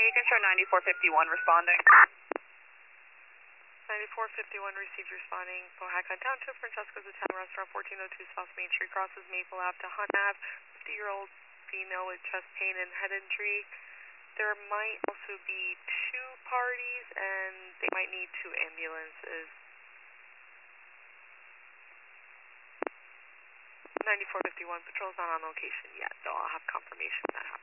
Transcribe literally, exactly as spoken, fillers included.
you can show ninety-four fifty-one responding. ninety-four fifty-one received responding. Pohaca down to Francesco's Italian Restaurant, fourteen oh two South Main Street, crosses Maple Ave to Hunt Ave. fifty-year-old female with chest pain and head injury. There might also be two parties, and they might need two ambulances. ninety-four fifty-one, patrol's not on location yet, though I'll have confirmation that happens.